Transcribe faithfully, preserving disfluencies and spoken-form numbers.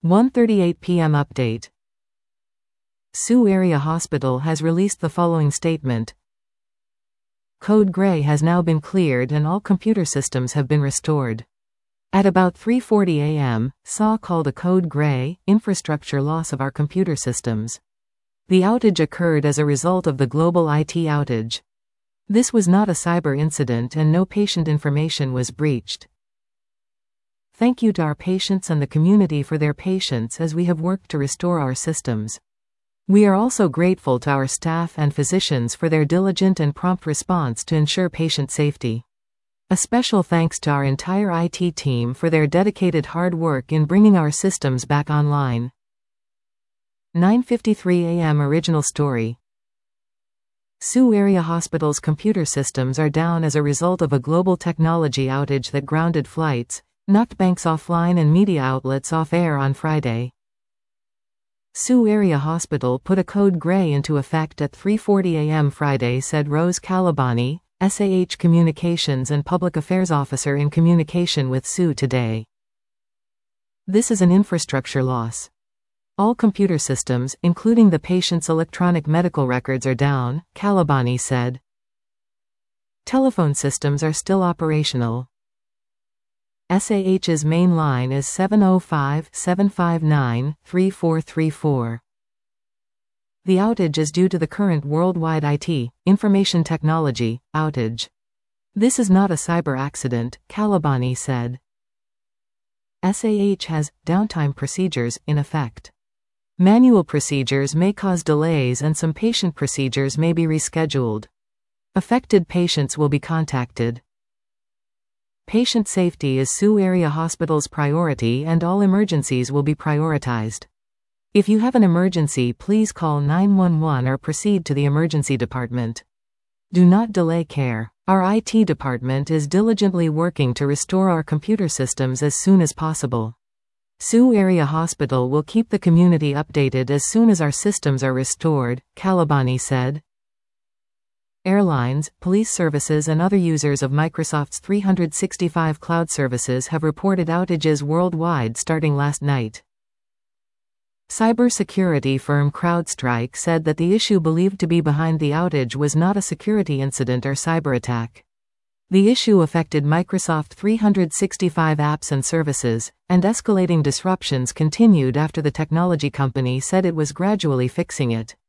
one thirty-eight p m update. Sioux Area Hospital has released the following statement. Code Gray has now been cleared and all computer systems have been restored. At about three forty a m, S A W called a code gray infrastructure loss of our computer systems. The outage occurred as a result of the global I T outage. This was not a cyber incident and no patient information was breached. Thank you to our patients and the community for their patience as we have worked to restore our systems. We are also grateful to our staff and physicians for their diligent and prompt response to ensure patient safety. A special thanks to our entire I T team for their dedicated hard work in bringing our systems back online. nine fifty-three a m Original story. Sioux Area Hospital's computer systems are down as a result of a global technology outage that grounded flights, knocked banks offline and media outlets off air on Friday. Sioux Area Hospital put a code gray into effect at three forty a m Friday, said Rose Calabani, S A H Communications and Public Affairs Officer in communication with Sioux Today. This is an infrastructure loss. All computer systems, including the patient's electronic medical records, are down, Calabani said. Telephone systems are still operational. S A H's main line is seven oh five, seven five nine, three four three four. The outage is due to the current worldwide I T, information technology, outage. This is not a cyber accident, Calabani said. S A H has downtime procedures in effect. Manual procedures may cause delays and some patient procedures may be rescheduled. Affected patients will be contacted. Patient safety is Sioux Area Hospital's priority and all emergencies will be prioritized. If you have an emergency, please call nine one one or proceed to the emergency department. Do not delay care. Our I T department is diligently working to restore our computer systems as soon as possible. Sioux Area Hospital will keep the community updated as soon as our systems are restored, Calabani said. Airlines, police services and other users of Microsoft's three sixty-five cloud services have reported outages worldwide starting last night. Cybersecurity firm CrowdStrike said that the issue believed to be behind the outage was not a security incident or cyber attack. The issue affected Microsoft three sixty-five apps and services, and escalating disruptions continued after the technology company said it was gradually fixing it.